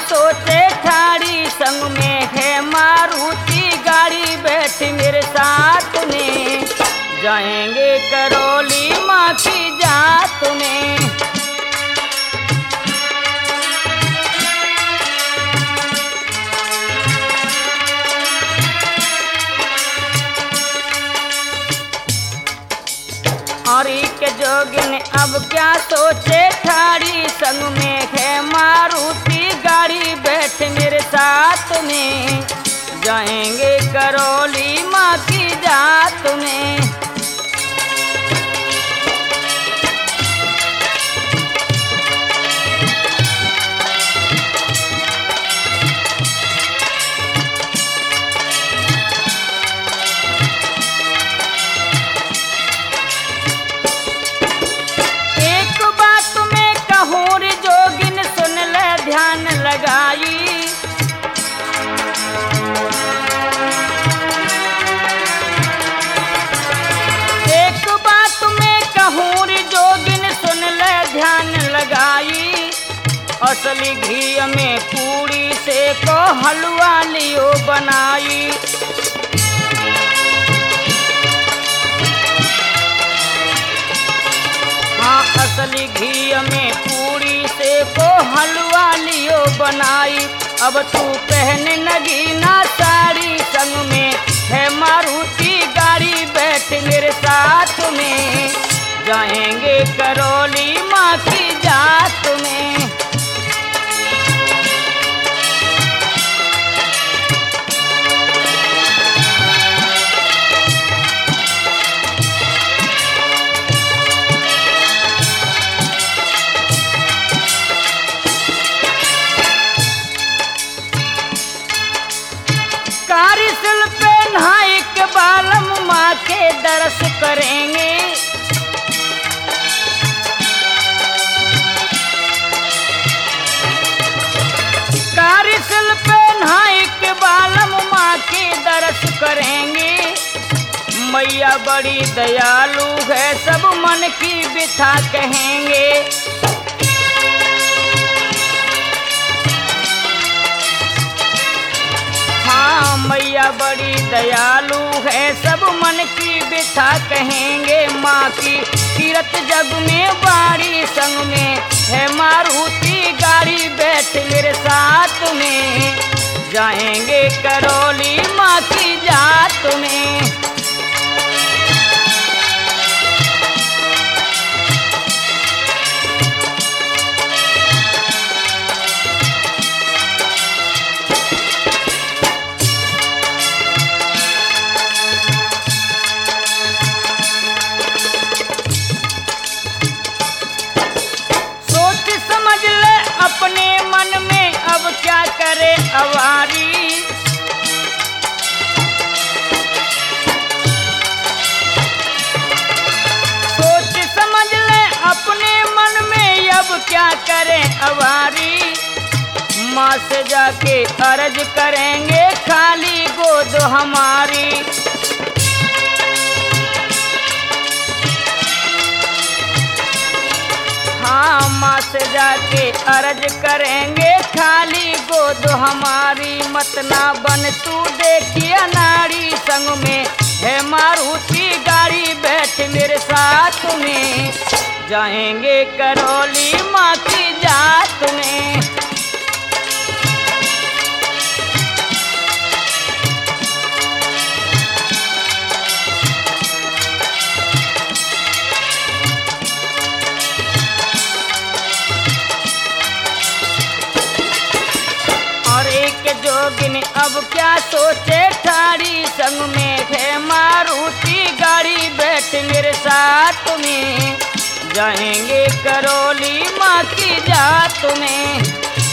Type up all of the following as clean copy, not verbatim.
सोचे ठाड़ी संग में है मारुति गाड़ी बैठ मेरे साथ में जाएंगे करौली माँ की जात में। हरि के जोगिन अब क्या सोचे ठाड़ी संग में है मारुति गाड़ी बैठ मेरे साथ में जाएंगे करौली माँ की जात में। ध्यान लगाई एक बात मैं कहूँ रे जोगिन सुन ले ध्यान लगाई। असली घी में पूरी से को हलवा लियो बनाई। हाँ असली घी में पूरी से को हलवा लियो बनाई। अब तू पहने नगीना साड़ी संग में है मारुति गाड़ी बैठ मेरे साथ में जाएंगे करौली माँ की जात में। कारिसल पे नहाई के बालम माँ के दर्श करेंगे। कारिसल पे नहाई के बालम माँ के दर्श करेंगे। मैया बड़ी दयालु है सब मन की बिथा कहेंगे। हाँ मैया बड़ी दयालु है सब मन की बिथा कहेंगे। माँ की कीरत जग में बाड़ी संग में है मारुति गाड़ी बैठ मेरे साथ में जाएंगे करौली माँ की जात में। अपने मन में अब क्या करे अवारी। सोच समझ ले अपने मन में अब क्या करे अवारी। माँ से जाके अर्ज करेंगे खाली गोद हमारी। हाँ माँ से जाके अर्ज करेंगे खाली गोद हमारी। मत ना बन तू देखिए नारी संग में है मारुति गाड़ी बैठ मेरे साथ में जाएंगे करौली माँ की जात में। जोगिन अब क्या सोचे ठाड़ी संग में है मारुति गाड़ी बैठ मेरे साथ में जाएंगे करौली माँ की जात में।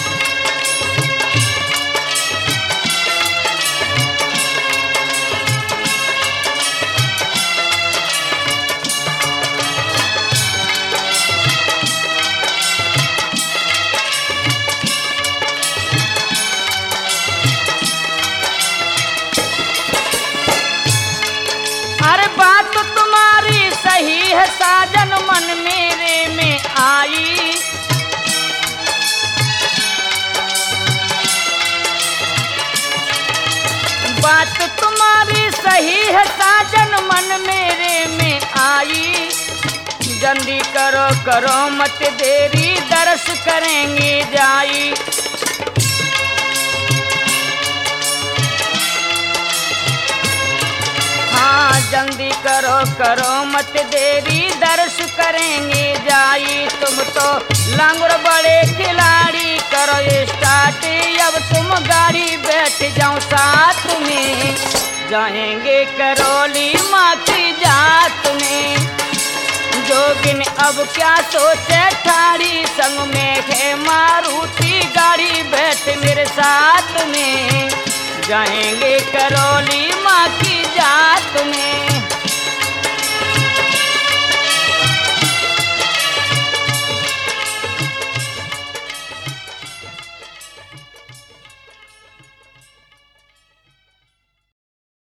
अरे बात तुम्हारी सही है साजन मन मेरे में आई। बात तुम्हारी सही है साजन, मन मेरे में आई। जल्दी करो करो मत देरी, दर्श करेंगे जाई। हाँ जल्दी करो करो मत देरी, दर्श करेंगे जाई। तुम तो लांगुर बड़े खिलाड़ी, करो स्टार्ट अब तुम गाड़ी, बैठ जाओ साथ में, जाएंगे करौली माँ की जात में। जोगिन अब क्या सोचे ठाड़ी, संग में है मारुति गाड़ी, बैठ मेरे साथ में, जाएंगे करौली